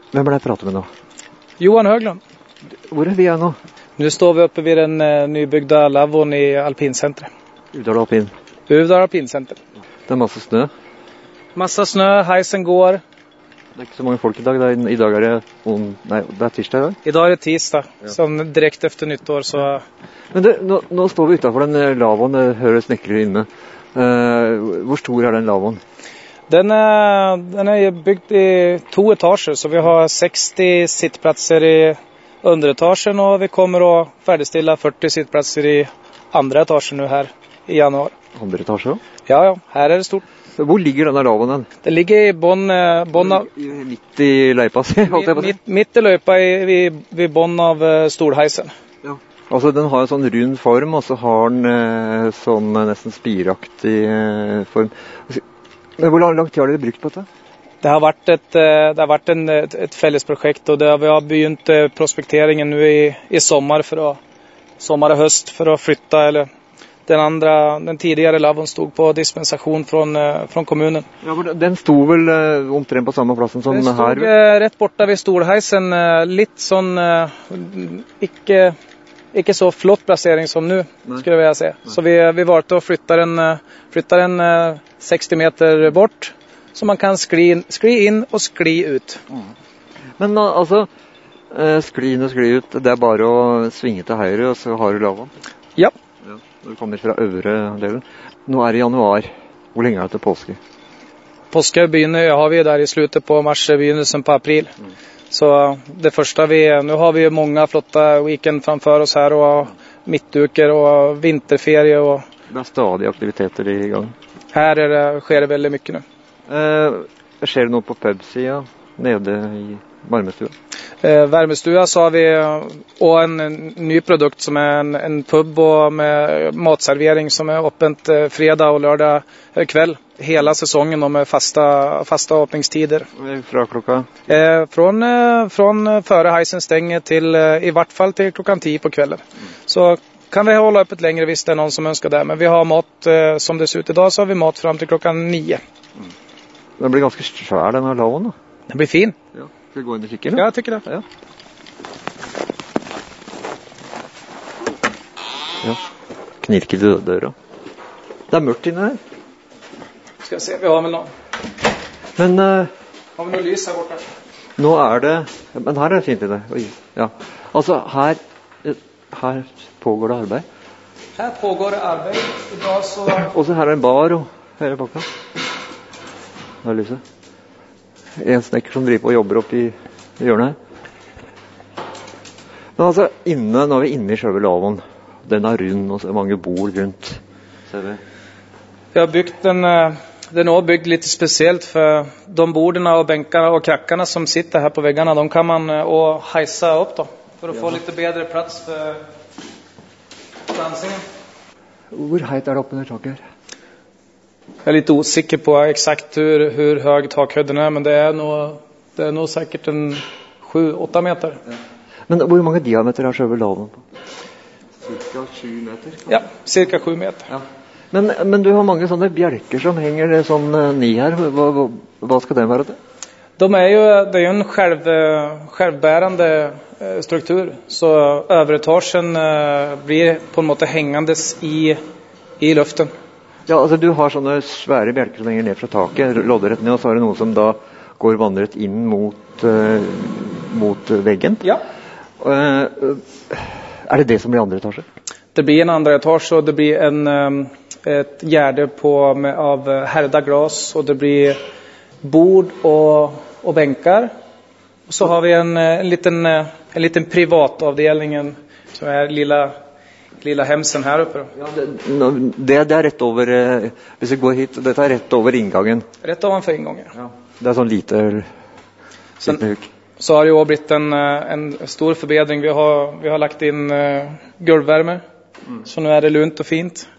Hvem er det jeg prater med nå? Johan Höglund. Hvor er vi nå? Nu står vi uppe vid den nybyggda lavvon i alpincentret. Uvdal alpin. Uvdal alpincenter. Det er masse snø. Massa snö, heisen går. Det er ikke så mange folk i dag. I dag er det det er tirsdag i dag. I dag er det tirsdag, sånn direkt efter nyttår. Så... Men nå står vi utenfor den lavvoen, det hører snekkere inne. Hvor stor er den lavvoen? Den är byggt i 2 etager, så vi har 60 sittplatser i underetagen och vi kommer att färdigställa 40 sittplatser i andra etagen nu här i januari. Andre etasje? Ja, här är det stort. Hvor ligger denne lavvoen? Det ligger i bånn av... Midt i løypa si? Midt i løypa vid bånn av stolheisen. Ja. Altså den har en sånn rund form, og så har den sånn nesten spiraktig form. Men hvor lang tid har dere brukt på dette? Det har vært et fellesprojekt, og vi har begynt prospekteringen nu i sommar sommar og høst for å flytte, eller den tidigare lavvon stod på dispensation från kommunen. Ja, den stod vel omtrent på samme plassen som her? Den stod rett borta ved stolheisen, litt sånn ikke så flott plassering som nu, skulle jeg si. Så vi valgte å flytte den 60 meter bort, så man kan skli inn og skli ut. Men altså, skli inn og skli ut, det er bare å svinge til høyre, og så har du lavvoen? Ja. Når du kommer fra øvre delen. Nå er det januar. Hvor lenge er det til påske? Påske har vi der i slutet på mars, begynnelsen på april. Så det første nu har vi många flotta weekend framför oss här och midtuker och vinterferie. Och det er stadig aktiviteter i gang. Her sker det veldig mye nu. Skjer det noe på pubsida nede i varmestua? Värmestua så har vi och en ny produkt som är en pub och med matservering som är öppet fredag och lördag kväll hela säsongen och med fasta öppningstider. Fra klokka? Från före heisen stänger till i vart fall till klockan 10 på kvällen. Så kan vi hålla öppet längre hvis det är någon som önskar det, men vi har mat som det ser ut idag, så har vi mat fram till klockan 9. Den blir ganske svær den her lavvoen da. Den blir fin. Ja. Skal vi gå inn og kikke? Ja, jeg tykker det. Ja. Ja. Knirker døra. Det er mørkt inne her. Skal jeg se, vi har vel noe. Men har vi noe lys her borte? Nå er det, men her er det fint inne. Oi, ja. Altså her pågår det arbeid. Her pågår det arbeid. I dag så... Og så her er en bar og her er bakka. Her er lyset. En snekker som driver og jobber opp i hjørnet her. Men altså, nå er vi inne i selve lavvoen. Den er rund, og så er mange bord rundt. Ser vi? Vi har byggt den är byggt lite speciellt för de borden och bänkarna och krackarna som sitter här på väggarna. De kan man hejsa upp då, för att få lite bedre plats för dansingen. Hvor høyt er det oppe under taket her? Jag är lite osäker på exakt hur hög takhöjden är, men det är nog säkert en 7-8 meter. Ja. Men hvor mange diameter har selve lavvoen på? Cirka 7 meter? Ja, cirka 7 meter. Ja. Men du har mange sånne bjelker som henger sånn ni her. Hva skal den være til? Det är ju en självbärande struktur, så överetagen blir på en måte hängandes i luften. Ja, altså du har sånne svære bjelker som henger ned fra taket, lodderett ned, og så har du noen som da går vandret inn mot veggen. Ja. Er det det som blir andre etasje? Det blir en andra etage, och det blir ett gärde av härda glas, och det blir bord och bänkar. Och så har vi en liten privatavdelning som är lilla hemsen her uppe. Ja, det er rett over, hvis vi går hit, dette er rett over inngangen. Rett ovenfor inngangen. Ja. Det er sånn lite huk. Så har det jo blitt en stor forbedring. Vi har lagt inn gulvvärme, så nu är det lunt och fint.